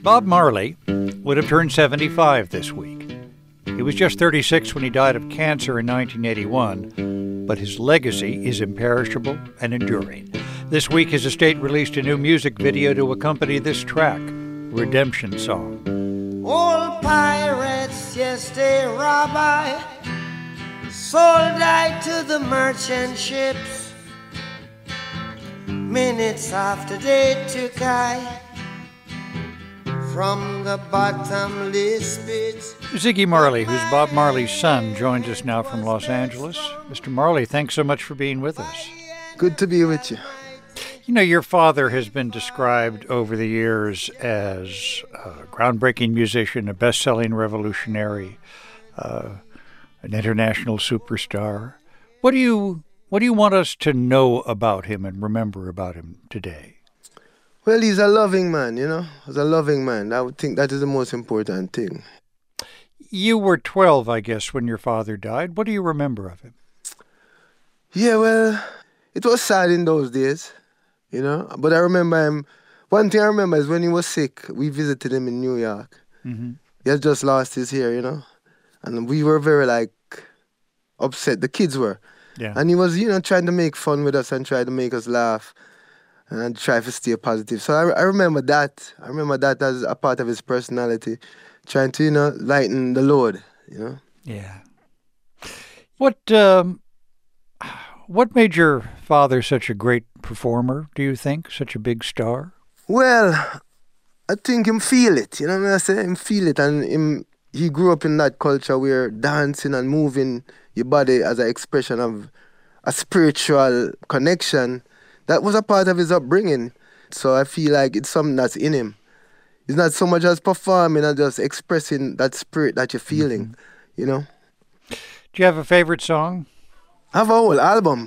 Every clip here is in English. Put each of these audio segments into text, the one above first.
Bob Marley would have turned 75 this week. He was just 36 when he died of cancer in 1981, but his legacy is imperishable and enduring. This week, his estate released a new music video to accompany this track, Redemption Song. Old pirates, yes, they rob I, sold I to the merchant ships. Minutes after they took I from the bottomless pit. Ziggy Marley, who's Bob Marley's son, joins us now from Los Angeles. Mr. Marley, thanks so much for being with us. Good to be with you. You know, your father has been described over the years as a groundbreaking musician, a best-selling revolutionary, an international superstar. What do you want us to know about him and remember about him today? Well, he's a loving man, you know. He's a loving man. I would think that is the most important thing. You were 12, I guess, when your father died. What do you remember of him? Yeah, well, it was sad in those days, you know. But I remember him. One thing I remember is when he was sick, we visited him in New York. Mm-hmm. He had just lost his hair, you know. And we were very, upset. The kids were. Yeah. And he was, trying to make fun with us and try to make us laugh. And try to stay positive. So I remember that. I remember that as a part of his personality, trying to, lighten the load, Yeah. What made your father such a great performer, do you think? Such a big star? Well, I think him feel it, you know what I say? Him feel it, and he grew up in that culture where dancing and moving your body as an expression of a spiritual connection, that was a part of his upbringing. So I feel like it's something that's in him. It's not so much as performing and just expressing that spirit that you're feeling, you know? Do you have a favorite song? I have a whole album.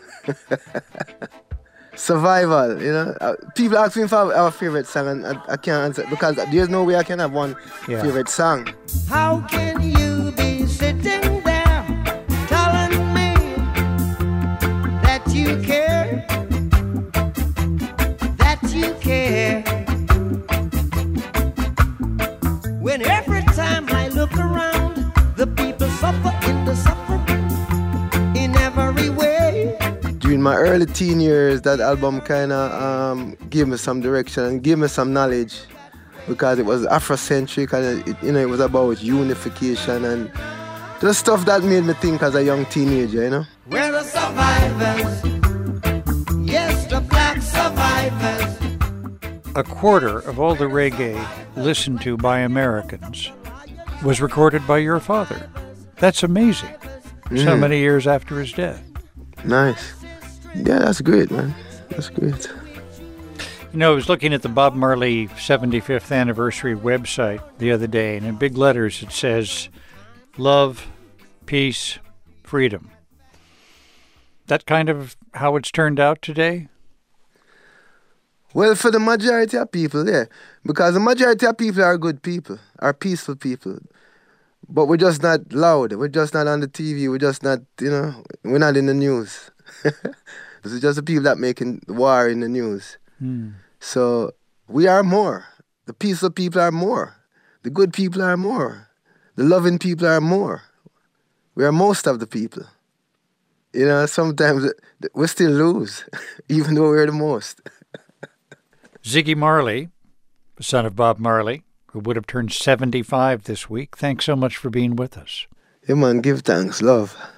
Survival, you know? People ask me if I have a favorite song, and I can't answer because there's no way I can have one favorite song. How can you be sitting there telling me that you care? When every time I look around, the people suffer in the suffering in every way. During my early teen years, that album kind of gave me some direction and gave me some knowledge because it was Afrocentric and it was about unification and the stuff that made me think as a young teenager, you know. We're the survivors, yes, the black survivors. A quarter of all the reggae listened to by Americans was recorded by your father. That's amazing. So many years after his death. Nice. Yeah, that's great, man. That's great. You know, I was looking at the Bob Marley 75th anniversary website the other day, and in big letters it says, love, peace, freedom. That kind of how it's turned out today? Well, for the majority of people, yeah. Because the majority of people are good people, are peaceful people. But we're just not loud. We're just not on the TV. We're just not, we're not in the news. This is just the people that making war in the news. So we are more. The peaceful people are more. The good people are more. The loving people are more. We are most of the people. Sometimes we still lose, even though we're the most. Ziggy Marley, the son of Bob Marley, who would have turned 75 this week. Thanks so much for being with us. Yeah, man, give thanks. Love.